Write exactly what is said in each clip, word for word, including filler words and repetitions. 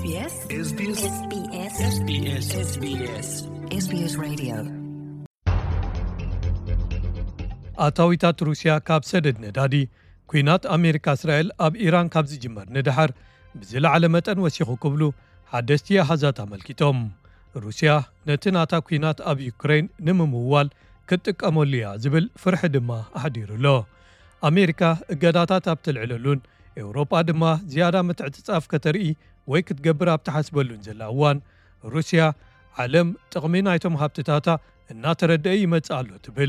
SBS SBS SBS SBS SBS SBS Radio ኣታዊታት ሩስያ ካብ ሰደድ ነዳዲ ኩናት ኣሜሪካ እስራኤል ኣብ ኢራን ካብ ዝጅመር ንድሓር ብዝለዓለ መጠን ወሲኹ ክብሉ ሓደስቲ ኣሃዛት ኣመልኪቶም ሩስያ ነቲ ናታ ኩናት ኣብ ዩክሬን ንምምዋል ክትጥቀመሉ እያ ዝብል ፍርሒ ድማ ኣሕዲሩሎ ኣሜሪካ እገዳታት ኣብ ትልዕለሉን ኤውሮጳ ድማ ዝያዳ ምትዕትጻፍ ከተርኢ ወይ ክትገብር ኣብ ተሓስበሉን ዘላ እዋን ሩስያ ዓለም ጥቕሚ ናይቶም ሃብትታታ እናተረድአ ይመጽእ ኣሎ ትብል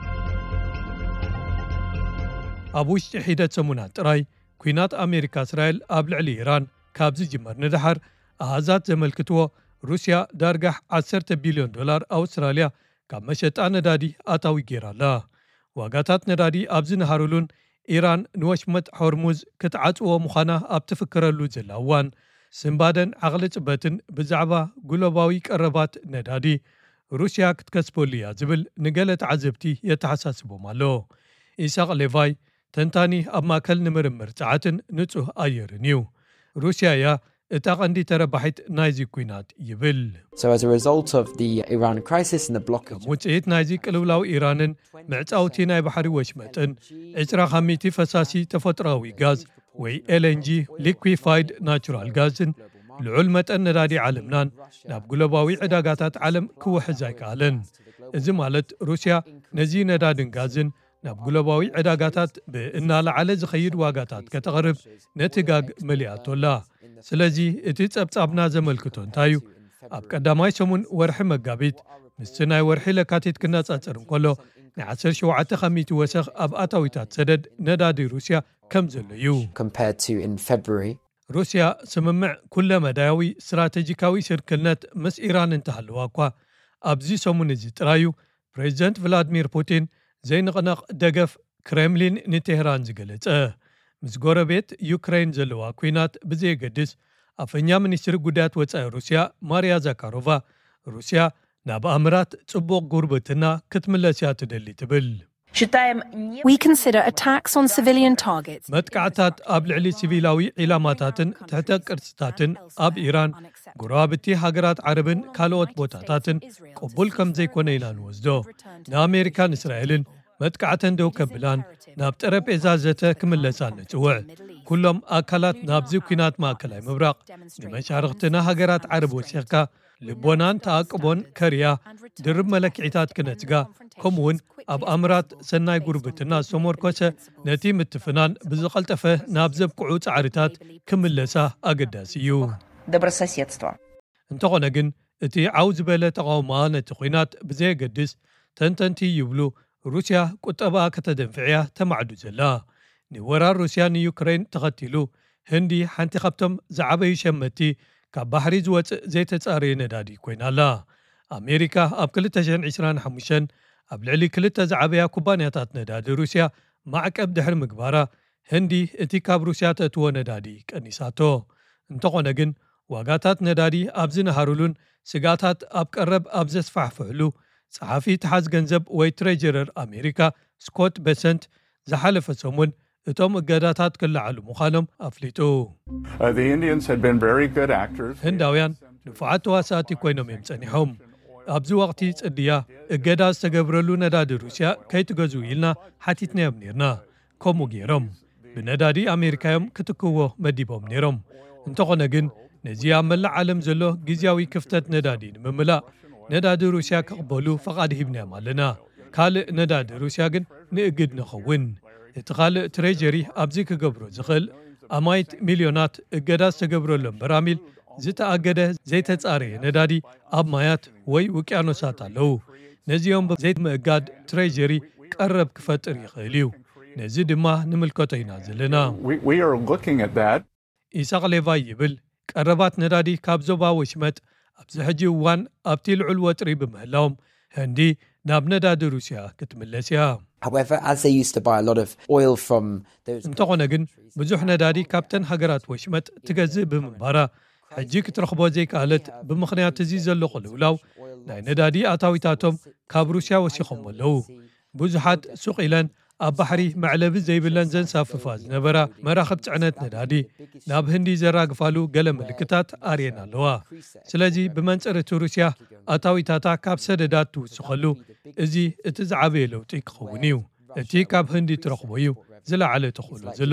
ኣብ ውሽጢ ሒደት ሰሙናት ጥራይ ኩናት ኣሜሪካ እስራኤል ኣብ ልዕሊ ኢራን ካብ ዝጅመር ንድሓር ኣሃዛት ዘመልክትዎ ሩስያ ዳርጋ ዓሰርተ ቢልዮን ዶላር ኣውስትራልያ ካብ መሸጣ ነዳዲ ኣታዊ ጌራላ ዋጋታት ነዳዲ ኣብ ዝነሃሩሉን ኢራን ንወሽመጥ ሆርሙዝ ክትዓጽዎ ምዃና ኣብ ትፍክረሉ ዘላ እዋን ስምባደን ዓቕሊ ጽበትን ብዛዕባ ግሎባዊ ቀረባት ነዳዲ ሩስያ ክትከስበሉ እያ ዝብል ንገለ ተዓዘብቲ የተሓሳስቦም ኣሎ ኢሳቅ ሌቫይ ተንታኒ ኣብ ማእከል ንምርምር ፀዓትን ንጹህ ኣየርን እዩ ሩስያ እያ እታ ቀንዲ ተረባሒት ናይዚ ኩናት ይብል So as a result of the Iran crisis and the blockage ውፅኢት ናይዚ ቅልውላው ኢራንን ምዕፃውቲ ናይ ባሕሪ ወሽመጥን ዕስራ ኻሚቲ ፈሳሲ ተፈጥራዊ ጋዝ ወይ ኤል ኤን ጂ liquefied natural ጋዝን ልዑል መጠን ነዳዲ ዓለምናን ናብ ግሎባዊ ዕዳጋታት ዓለም ክውሕዝ ኣይከኣለን እዚ ማለት ሩስያ ነዚ ነዳድን ጋዝን ናብ ግሎባዊ ዕዳጋታት ብእናለዓለ ዝኸይድ ዋጋታት ከተቕርብ ነቲ ጋግ መሊኣቶላ ስለዚ እቲ ጸብጻብና ዘመልክቶ እንታይ እዩ ኣብ ቀዳማይ ሰሙን ወርሒ መጋቢት ምስቲ ናይ ወርሒ ለካቲት ክነጻጸር እንከሎ ናይ ዓሰርተ ሸውዓተ ኻሚቲ ወሰኽ ኣብ ኣታዊታት ሰደድ ነዳዲ ሩስያ ከም ዘሎ እዩ compared to in February ሩስያ ስምምዕ ኩለ መዳያዊ ስትራቴጂካዊ ስርክልነት ምስ ኢራን እንተሃለዋ እኳ ኣብዚ ሰሙን እዚ ጥራዩ ፕሬዚደንት ቭላድሚር ፑቲን ዘይንቕነቕ ደገፍ ክሬምሊን ንቴህራን ዝገለጸ ምስ ጎረቤት ዩክሬን ዘለዋ ኩናት ብዘየገድስ ኣፈኛ ሚኒስትሪ ጉዳያት ወፃኢ ሩስያ ማርያ ዛካሮቫ ሩስያ ናብ ኣምራት ጽቡቕ ጉርብትና ክትምለስ እያ ትደሊ ትብል We consider attacks on civilian targets መጥቃዕታት ኣብ ልዕሊ ሲቪላዊ ዒላማታትን ትሕተ ቅርጽታትን ኣብ ኢራን ጎረባብቲ ሃገራት ዓረብን ካልኦት ቦታታትን ቅቡል ከም ዘይኮነ ኢና ንወስዶ ንኣሜሪካን እስራኤልን መጥቃዕተን ደው ከብላን ናብ ጠረጴዛ ዘተ ክምለሳ ንጽውዕ ኩሎም ኣካላት ናብዚ ኩናት ማእከላይ ምብራቕ ንመሻርክትና ሃገራት ዓረብ ወሲኽካ ልቦናን ተኣቅቦን ከርያ ድርብ መለክዒታት ክነጽጋ ከምኡውን ኣብ ኣምራት ሰናይ ጉርብትና ዝተመርኮሰ ነቲ ምትፍናን ብዝቐልጠፈ ናብ ዘብቅዑ ጻዕርታት ክምለሳ ኣገዳሲ እዩ እንተኾነ ግን እቲ ዓው ዝበለ ተቃውማ ነቲ ኩናት ብዘየገድስ ተንተንቲ ይብሉ ሩስያ ቁጠባ ከተደንፍዕያ ተማዕዱ ዘላ ንወራር ሩስያ ንዩክሬን ተኸቲሉ ህንዲ ሓንቲ ካብቶም ዝዓበዩ ሸመቲ ካብ ባሕሪ ዝወፅእ ዘይተጻረየ ነዳዲ ኮይናላ ኣሜሪካ ኣብ ክልተ ሽሕን ዒስራን ሓሙሽተን ኣብ ልዕሊ ክልተ ዝዓበያ ኩባንያታት ነዳዲ ሩስያ ማዕቀብ ድሕሪ ምግባራ ህንዲ እቲ ካብ ሩስያ ተእትዎ ነዳዲ ቀኒሳቶ እንተኾነ ግን ዋጋታት ነዳዲ ኣብ ዝነሃሩሉን ስጋታት ኣብ ቀረብ ኣብ ዘስፋሕፍሕሉ ጸሓፊ ተሓዝ ገንዘብ ወይ ትሬጀረር ኣሜሪካ ስኮት ቤሰንት ዝሓለፈ ሰሙን እቶም እገዳታት ክለዓሉ ምዃኖም ኣፍሊጡ ህንዳውያን ንፉዓት ተዋሳእቲ ኮይኖም እዮም ጸኒሖም ኣብዚ ወቕቲ ጽድያ እገዳ ዝተገብረሉ ነዳዲ ሩስያ ከይትገዙ ኢልና ሓቲትናዮም ነርና ከምኡ ገይሮም ብነዳዲ ኣሜሪካዮም ክትክዎ መዲቦም ነይሮም እንተኾነ ግን ነዚ ኣብ መላእ ዓለም ዘሎ ግዝያዊ ክፍተት ነዳዲ ንምምላእ ነዳዲ ሩስያ ክቕበሉ ፈቓድ ሂብናዮም ኣለና ካልእ ነዳዲ ሩስያ ግን ንእግድ ንኸውን እቲ ካልእ ትሬጀሪ ኣብዚ ክገብሮ ዝኽእል ኣማይት ሚልዮናት እገዳ ዝተገብረሎም በራሚል ዝተኣገደ ዘይተጻረየ ነዳዲ ኣብ ማያት ወይ ውቅያኖሳት ኣለዉ ነዚኦም ዘይምእጋድ ትሬጀሪ ቀረብ ክፈጥር ይኽእል እዩ ነዚ ድማ ንምልከቶ ኢና ዘለና ኢሳቅ ሌቫይ ይብል ቀረባት ነዳዲ ካብ ዞባ ወሽመጥ ኣብዚ ሕጂ እዋን ኣብቲ ልዑል ወጥሪ ብምህላዎም ህንዲ ናብ ነዳዲ ሩስያ ክትምለስ እያ However, as they used to buy a lot of oil from those እንተኾነ ግን ብዙሕ ነዳዲ ካብተን ሃገራት ወሽመጥ ትገዝእ ብምንባራ ሕጂ ክትረኽቦ ዘይከኣለት ብምኽንያት እዚ ዘሎ ቅልውላው ናይ ነዳዲ ኣታዊታቶም ካብ ሩስያ ወሲኾም ኣለዉ ብዙሓት ሱቕ ኢለን ኣብ ባሕሪ መዕለቢ ዘይብለን ዘንሳፍፋ ዝነበራ መራኸብ ጽዕነት ነዳዲ ናብ ህንዲ ዘራግፋሉ ገለ ምልክታት ኣርየን ኣለዋ። ስለዚ ብመንጽር እቲ ሩስያ ኣታዊታታ ካብ ሰደዳት ትውስኸሉ እዚ እቲ ዝዓበየ ለውጢ ክኸውን እዩ። እቲ ካብ ህንዲ ትረኽቦ እዩ ዝለዓለ ተኽእሎ ዘሎ።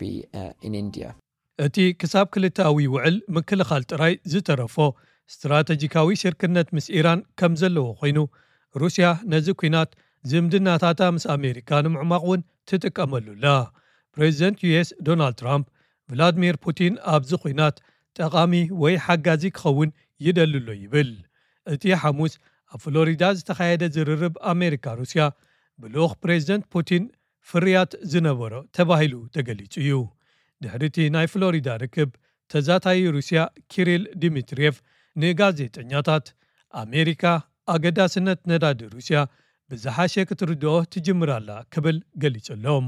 እቲ ክሳብ ክልተኣዊ ውዕል ምክልኻል ጥራይ ዝተረፎ ስትራቴጂካዊ ሽርክነት ምስ ኢራን ከም ዘለዎ ኮይኑ ሩስያ ነዚ ኩናት ዝምድናታታ ምስ ኣሜሪካ ንምዕማቕ እውን ትጥቀመሉላ። ፕሬዚደንት ዩኤስ ዶናልድ ትራምፕ ቭላድሚር ፑቲን ኣብዚ ኩናት ጠቓሚ ወይ ሓጋዚ ክኸውን ይደልሎ ይብል። እቲ ሐሙስ ኣብ ፍሎሪዳ ዝተኻየደ ዝርርብ ኣሜሪካ ሩስያ ብልኡኽ ፕሬዚደንት ፑቲን ፍርያት ዝነበሮ ተባሂሉ ተገሊጹ እዩ። ድሕሪቲ ናይ ፍሎሪዳ ርክብ ተዛታዊ ሩስያ ኪሪል ዲሚትሪየቭ ንጋዜጠኛታት ኣሜሪካ ኣገዳስነት ነዳዲ ሩስያ ብዝሓሸ ክትርድኦ ትጅምራላ ክብል ገሊጸሎም።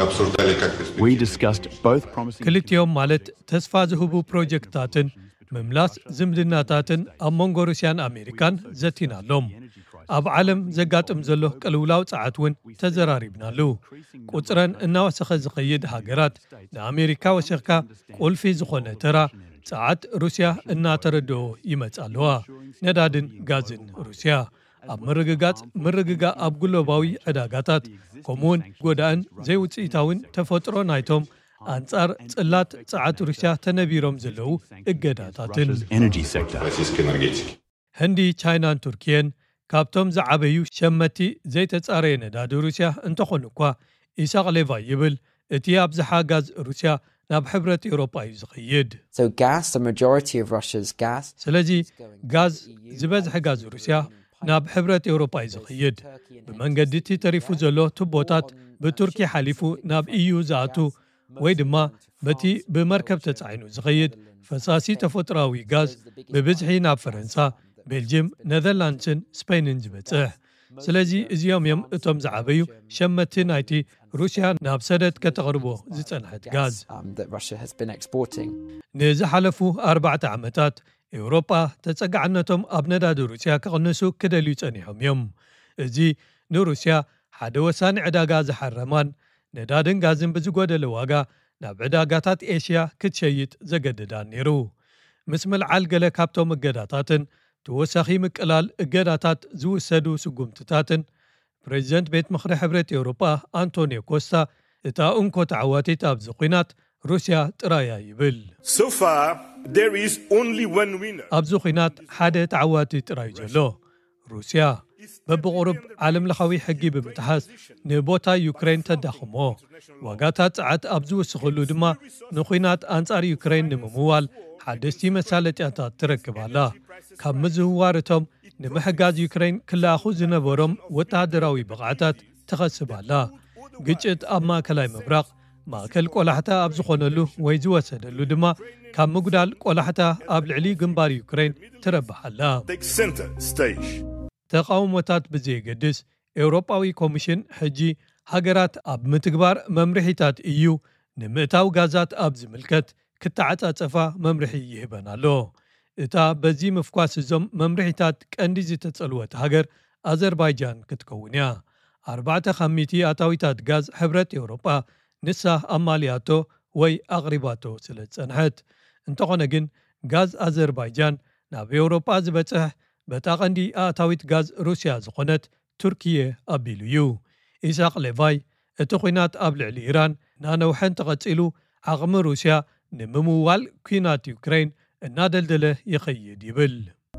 ክልቲኦም ማለት ተስፋ ዝህቡ ፕሮጀክትታትን ምምላስ ዝምድናታትን ኣብ መንጎ ሩስያን ኣሜሪካን ዘቲናሎም። ኣብ ዓለም ዘጋጥም ዘሎ ቅልውላው ፀዓት እውን ተዘራሪብናሉ። ቁፅረን እናወሰኸ ዝኸይድ ሃገራት ንኣሜሪካ ወሲኽካ ቁልፊ ዝኾነ ተራ ፀዓት ሩስያ እናተረድኦ ይመጽ ኣለዋ። ነዳድን ጋዝን ሩስያ ኣብ ምርግጋጽ ምርግጋ ኣብ ግሎባዊ ዕዳጋታት ከምኡውን ጎዳእን ዘይውፅኢታውን ተፈጥሮ ናይቶም ኣንጻር ጽላት ፀዓት ሩስያ ተነቢሮም ዘለዉ እገዳታትን ህንዲ ቻይናን ቱርኪየን ካብቶም ዝዓበዩ ሸመቲ ዘይተጻረየ ነዳዲ ሩስያ እንተኾኑ እኳ ኢሳቅ ሌቫይ ይብል እቲ ኣብዝሓ ጋዝ ሩስያ ናብ ሕብረት ኤውሮጳ እዩ ዝኸይድ። ስለዚ ጋዝ ዝበዝሐ ጋዝ ሩስያ ናብ ሕብረት ኤውሮጳ እዩ ዝኸይድ። ብመንገዲ እቲ ተሪፉ ዘሎ ቱቦታት ብቱርኪ ሓሊፉ ናብ ኢዩ ዝኣቱ ወይ ድማ በቲ ብመርከብ ተጻዒኑ ዝኸይድ ፈሳሲ ተፈጥራዊ ጋዝ ብብዝሒ ናብ ፈረንሳ፣ ቤልጅየም፣ ኔዘርላንድስን ስፔንን ዝበጽሕ። ስለዚ እዚኦም እዮም እቶም ዝዓበዩ ሸመቲ ናይቲ ሩስያ ናብ ሰደድ ከተቕርቦ ዝጸንሐት ጋዝ። ንዝሓለፉ ኣርባዕተ ዓመታት ኤውሮጳ ተጸጋዕነቶም ኣብ ነዳዲ ሩስያ ክቕንሱ ክደልዩ ጸኒሖም እዮም። እዚ ንሩስያ ሓደ ወሳኒ ዕዳጋ ዝሓረማን ነዳድን ጋዝን ብዝጎደለ ዋጋ ናብ ዕዳጋታት ኤሽያ ክትሸይጥ ዘገድዳን ነይሩ። ምስ ምልዓል ገለ ካብቶም እገዳታትን ተወሳኺ ምቅላል እገዳታት ዝውሰዱ ስጉምትታትን ፕሬዚደንት ቤት ምኽሪ ሕብረት ኤውሮጳ አንቶኒዮ ኮስታ እታ እንኮ ተዓዋቲት ኣብዚ ኩናት ሩስያ ጥራያ ይብል። ኣብዚ ኩናት ሓደ ተዓዋቲ ጥራይ ዘሎ ሩስያ በብቑርብ ዓለም ለኻዊ ሕጊ ብምትሓስ ንቦታ ዩክሬን ተዳኽሞ ዋጋታት ፀዓት ኣብ ዝውስኽሉ ድማ ንኩናት ኣንጻር ዩክሬን ንምምዋል ሓደስቲ መሳለጥያታት ትረክባላ። ካብ ምዝውዋር እቶም ንምሕጋዝ ዩክሬን ክለኣኹ ዝነበሮም ወተሃደራዊ ብቕዓታት ትኸስባላ። ግጭት ኣብ ማእከላይ ምብራቕ ማእከል ቆላሕታ ኣብ ዝኾነሉ ወይ ዝወሰደሉ ድማ ካብ ምጉዳል ቆላሕታ ኣብ ልዕሊ ግንባር ዩክሬን ትረብሓላ። ተቃውሞታት ብዘይገድስ ኤውሮጳዊ ኮሚሽን ሕጂ ሃገራት ኣብ ምትግባር መምርሒታት እዩ ንምእታው ጋዛት ኣብ ዝምልከት ክተዓጻጸፋ መምርሒ ይህበን ኣሎ። እታ በዚ ምፍኳስ እዞም መምርሒታት ቀንዲ ዝተጸልወት ሃገር ኣዘርባይጃን ክትከውን እያ። ኣርባዕተ ኻሚቲ ኣታዊታት ጋዝ ሕብረት ኤውሮጳ ንሳ ኣማልያቶ ወይ ኣቕሪባቶ ስለ ዝጸንሐት። እንተኾነ ግን ጋዝ ኣዘርባይጃን ናብ ኤውሮጳ ዝበጽሕ በታ ቀንዲ ኣታዊት ጋዝ ሩስያ ዝኾነት ቱርኪየ ኣቢሉ እዩ። ኢሳቅ ሌቫይ እቲ ኩናት ኣብ ልዕሊ ኢራን ናነውሐን ተቐጺሉ ዓቕሚ ሩስያ ንምምዋል ኩናት ዩክሬን እናደልደለ ይኸይድ ይብል።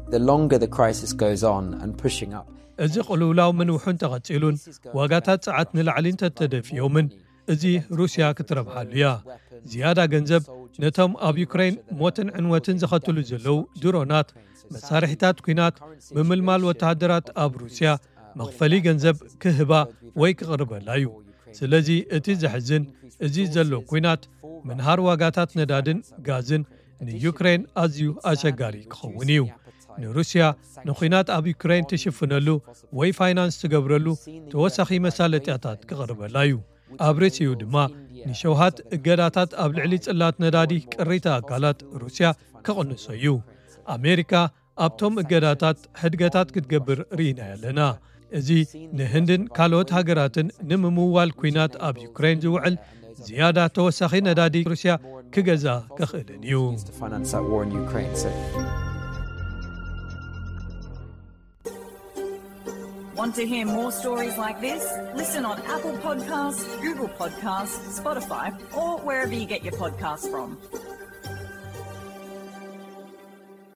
እዚ ቅልውላው ምንውሑን ተቐጺሉን ዋጋታት ፀዓት ንላዕሊን ተተደፊዮምን እዚ ሩስያ ክትረብሓሉ እያ። ዝያዳ ገንዘብ ነቶም ኣብ ዩክሬን ሞትን ዕንወትን ዝኸትሉ ዘለዉ ድሮናት፣ መሳርሒታት ኩናት ብምልማል ወተሃደራት ኣብ ሩስያ መኽፈሊ ገንዘብ ክህባ ወይ ክቕርበላ እዩ። ስለዚ እቲ ዘሕዝን እዚ ዘሎ ኩናት ምንሃር ዋጋታት ነዳድን ጋዝን ንዩክሬን ኣዝዩ ኣሸጋሪ ክኸውን እዩ። ንሩስያ ንኩናት ኣብ ዩክሬን ትሽፍነሉ ወይ ፋይናንስ ትገብረሉ ተወሳኺ መሳለጥያታት ክቕርበላ እዩ። ኣብ ርስዩ ድማ ንሸውሃት እገዳታት ኣብ ልዕሊ ጽላት ነዳዲ ቅሪተ ኣካላት ሩስያ ክቕንሶ እዩ። ኣሜሪካ ኣብቶም እገዳታት ሕድገታት ክትገብር ርኢና ኣለና። እዚ ንህንድን ካልኦት ሃገራትን ንምምዋል ኩናት ኣብ ዩክሬን ዝውዕል ዝያዳ ተወሳኺ ነዳዲ ሩስያ ክገዛ ክኽእልን እዩ። Want to hear more stories like this? Listen on Apple Podcasts, Google Podcasts, Spotify, or wherever you get your podcasts from.